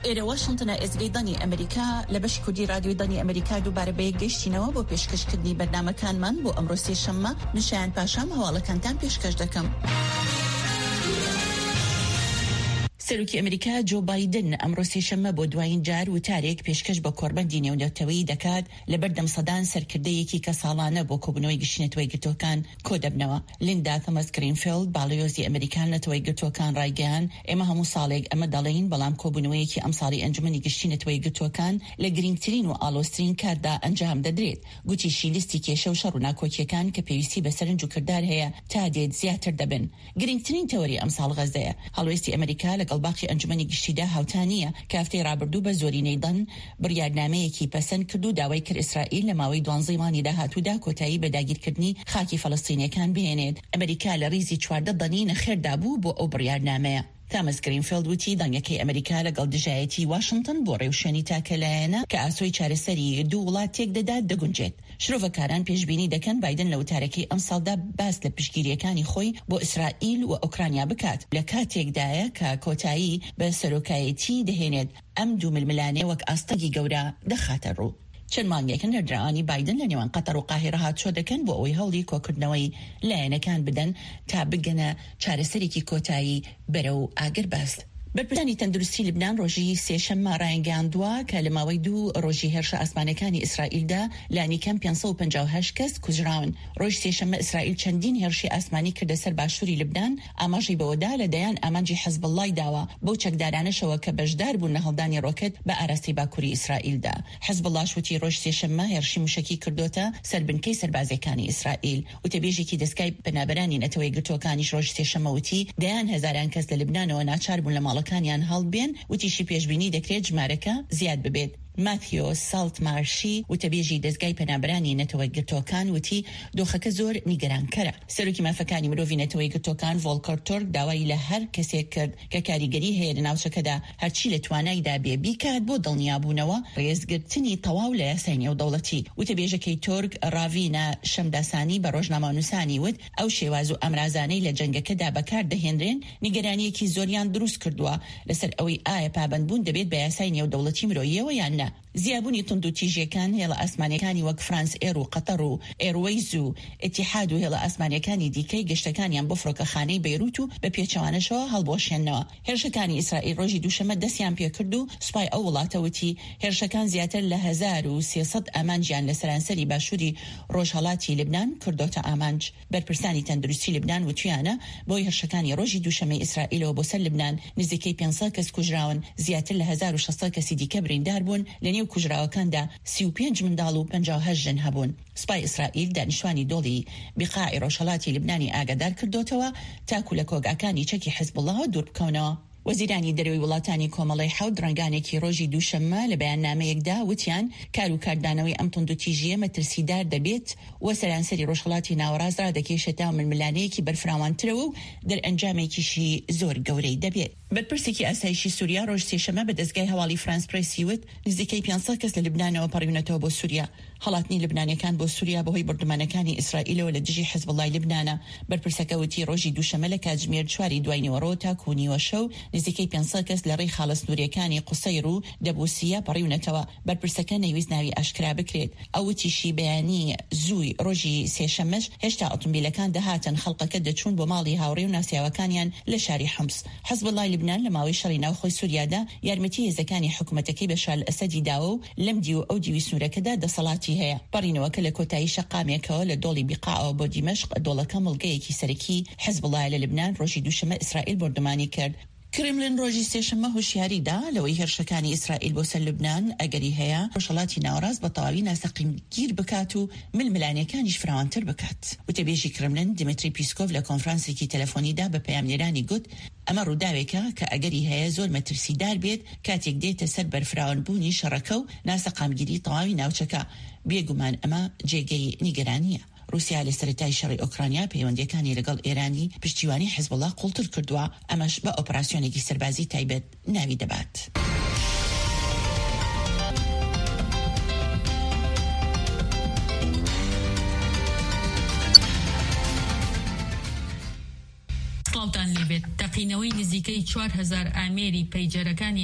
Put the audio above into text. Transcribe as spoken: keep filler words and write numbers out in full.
ئێرە واشنتنە ئێزگەی دانی ئەمریکا لە بەشی کوردی رادیۆی دانی ئەمریکا دووبارە بە یەکگەیشتینەوە بۆ پێشکەشکردنی بەرنامەکانمان بۆ ئەمڕۆ سێشەممە. من شایان پاشام هەواڵەکانتان پێشکەش دەکەم. سەرۆکی ئەمریکا جۆ بایدن ئەمڕۆ سێشەممە بۆ دوایین جار وتارێک پێشکەش بە کۆڕبەندی نێونەتەوەیی دەکات لەبەر دەمسەدان سەرکردەیەکی کە ساڵانە بۆ کۆبوونەوەی گشتنەوەی گرتوەکان کۆ دەبنەوە. لیندا تۆماس گرینفیلد باڵیۆزی ئەمریکان لەتەوەی گرتوەکان ڕایگەیان ئێمە هەموو ساڵێک ئەمە دەڵێین، بەڵام کۆبوونەوەیەکی ئەم ساڵی ئەنجومەنی گشتنەوەی گرتوەکان لە گرنگترین و ئالۆسترین کاردا ئەنجام دەدرێت. گوتی شیلیستی کێشە و شەڕ و ناکۆکیەکان کە پێویستی بە سەرنج و کردار هەیە تا دێت زیاتر دەبن. گرنگترین تەوەری ئەم ساڵ غەزەیە. هەڵوێستی ئەمریکا لەگەڵ باقی ئەنجومەنی گشتیدا هاوتانیە کە هەفتەی ڕابردوو بە زۆرینەی دەن بڕیارنامەیەکی پەسەند کرد و داوای کرد ئیسرائیل لە ماوەی دوانزەی مانگی داهاتوودا کۆتایی بە داگیرکردنی خاکی فەڵەستینیەکان بهێنێت. ئەمریکا لە ریزی چواردە دەنی نەخێردا بوو بۆ ئەو بڕیارنامەیە. تامس گرینفیلد وتی دەنگەکەی ئەمریکا لەگەڵ دژایەتی واشنتن بۆ ڕێوشێنی تاکەلایەنە کە ئاسۆی چارەسەری دوو وڵات تێک دەدات دەگونجێت. شرۆڤەکاران پێشبینی دەکەن بایدن لە وتارەکەی ئەم ساڵدا باس لە پشتگیریەکانی خۆی بۆ ئیسرائیل و ئوکرانیا بکات لە کاتێکدایە کە کۆتایی بە سەرۆکایەتی دەهێنێت ئەم دوو ململانێ وەک ئاستەگی گەورە دەخاتە ڕوو. چەند مانگێکن نەردرانی بایدن لە نێوان قەتەر و قاهیرە هاتشۆ دەکەن بۆ ئەوەی هەوڵی کۆکردنەوەی لایەنەکان بدەن تا بگەنە چارەسەرێکی کۆتایی بەرە و ئاگر باست. بەرپرسانی تەندروستی لبنان ڕۆژی سێشەممە ڕایگەاندووە کە لە ماوەی دوو ڕۆژی هێرشە ئاسمانەکانی ئیسرائیلدا لانیکەم پێنجسەد و پەنجا و هەشت کەس کوژراون. ڕۆژ سێشەممە ئیسرائیل چەندین هێرشی ئاسمانی کردە سەر باشووری لبنان، ئاماژەی بەوەدا لەدایان ئامانجی حەزب اللای داوە بۆ چەکدارانەشەوە کە بەشدار بوون لە هەڵدانی ڕۆکێت بە ئاراستی باکووری ئیسرائیلدا. حەزب الله وتی ڕۆژ سێشەممە هێرشی موشکی کردوتە سەر بنکەی سەربازەکانی ئیسرائیل. وتەبێژێکی دەستگای بەنابەرانی نەتەوەی گرتوەکانیش ڕۆژ سێشەممە وتی دەیان هەزاران کەس لە لبنانەوە ناچار بوون لە ماڵەکانیان هەڵبێن، وتیشی پێشبینی دەکرێت ژمارەکە زیاد ببێت. ماتیۆ سالت مارشی وتەبێژی دەستگای پەنابەرانی نەتەوەی گرتوەکان وتی دۆخەکە زۆر نیگەرانکەرە. سەرۆکی مافەکانی مرۆڤی نەتەوەی گرتوەکان ڤۆڵکەر تۆرک داوای لە هەر کەسێک کرد کە کاریگەری هەیە لە ناوچەکەدا هەرچی لە توانایدا بێ بیکات بۆ دڵنیابوونەوە ڕێزگرتنی تەواو لە یاسای نێودەوڵەتی. وتەبێژەکەی تۆرک ڕاڤینە شەمداسانی بە ڕۆژنامەنووسانی وت ئەو شێواز و ئەمرازانەی لە جەنگەکەدا بەکار دەهێنرێن نیگەرانیەکی زۆریان دروست کردووە لەسەر ئەوەی ئایا پابەندبوون دەبێت بە یاسای نێودەوڵەتی مرۆییەوە یان نە. زیابوونی تند و تیژیەکان هێڵە ئاسمانیەکانی وەک فرانس ئێر و قەتەر و ئێروەیز و ئێتیحاد و هێڵە ئاسمانیەکانی دیکەی گەشتەکانیان بۆ فڕۆکەخانەی بەیروت و بە پێچەوانەشەوە هەڵبۆشێننەوە. هێرشەکانی ئیسرائیل ڕۆژی دووشەمە دەستیان پێکرد و سوپای ئەو وڵاتەوتی هێرشەکان زیاتر لە هەزار و سێسەد ئامانجیان لە سەرانسەری باشووری ڕۆژهەڵاتی لبنان کردۆتە ئامانج. بەرپرسانی تەندروستی لبنان وتویانە بۆی هێرشەکانی ڕۆژی دووشەمەی ئیسرائیلەوە بۆ سەر لبنان نزیکەی پێنجسەد کەس کوژراون، زیاتر لە هەزار و شەشسەد کەسی دیکە بریندار بوون. لە نێو کوژراوەکاندا سی و پێنج منداڵ و پەنجا و هەشت ژن هەبوون. سوپای ئیسرائیل دانیشتوانی دۆڵی بیقاعی ڕۆژهەڵاتی لبنانی ئاگادار کردوتەوە تاکو لە کۆگاکانی چەکی حزب الله دوور بکەونەوە. وەزیرانی دەرەوەی وڵاتانی کۆمەڵی حەوت ڕەنگانێکی ڕۆژی دووشەممە لە بەیاننامەیەکدا وتیان کار و کاردانەوەی ئەم تند و تیژیە مەترسیدار دەبێت و سەرانسەری ڕۆژهەڵاتی ناوەڕاستدا دەکێشێتە ململانەیەکی بەرفراوانترەوە و دەرئەنجامێکیشی زۆر گەورەی دەبێت. بەرپرسێکی ئاسایشی سووریا ڕۆژ سێشەممە بە دەستگای هەواڵی فرانس پرێسی وت نزیکەی پێنجسەد کەس لە لبنانەوە پەڕیونەتەوە بۆ سووریا. هەڵاتنی لبنانیەکان بۆ سووریا بەهۆی بردومانەکانی ئیسرائیلەوە لە دژی حزب اللای لبنانە. بەرپرسەکە وتی ڕۆژی دووشەممە لە کاتژمێر چواری دوای نیوەڕۆ تا کوونیوە شەو نزیکەی پێنجسەد کەس لە ڕێی خاڵە سنووریەکانی قوسەیر و دەبوسیە پەڕیونەتەوە. بەرپرسەکە نەویست ناوی ئاشکرا بکرێت. ئەوتیشی بەیانی زووی ڕۆژی سێشەممەش هێشتا ئۆتۆمبیلەکان دەهاتن خەڵقەکە دەچوون بۆ ماڵی هاوڕێ و ناسیاوەکانیان لە شاری حەمس. حزب اللای لبنان لە ماوەی شەڕی ناوخۆی سووریادا یارمەتی هێزەکانی حکوومەتەکەی بە شار ئەسەدی داوە و لەم دی و ئەو دیوی سنوورەکەدا دەسەڵاتی هەیە. پەڕینەوەکە لە کۆتایی شەقامێکەوە لە دۆڵی بیقاعەوە بۆ دیمەشق دۆڵەکە مڵگەیەکی سەرەکی حزب الله لە لبنان ڕۆژی دووشەممە ئیسرائیل بردومانی کرد. کرملین ڕۆژی سێشەممە هۆشیاریدا لەوەی هێرشەکانی ئیسرائیل بۆ سەر لبنان ئەگەری هەیە ڕۆژهەڵاتی ناوەڕاست بە تەواوی ناسەقیمگیر بکات و ململانیەکانیش فراوانتر بکات. وتەبێژی کرملین دیمتری پیسکۆڤ لە کۆنفرانسێکی تەلەفۆنیدا بە پەیامنێرانی گوت ئەمە ڕووداوێکە کە ئەگەری هەیە زۆر مەترسیدار بێت کاتێک دێتە سەر بەرفراوانبوونی شەڕەکە و ناسەقامگیری تەواوی ناوچەکە. بێگومان ئەمە جێگەی نیگەرانیە. رووسیا لە سەرەتای شەڕی ئۆکرانیا پەیوەندیەکانی لەگەڵ ئێرانی پشتیوانی حزب الله قوڵتر کردووە، ئەمەش بە ئۆپراسیۆنێکی سەربازی تایبەت ناوی دەبات. سڵاوتان لێبێت. تەقینەوەی نزیکەی چوار هەزار ئامێری پەیجەرەکانی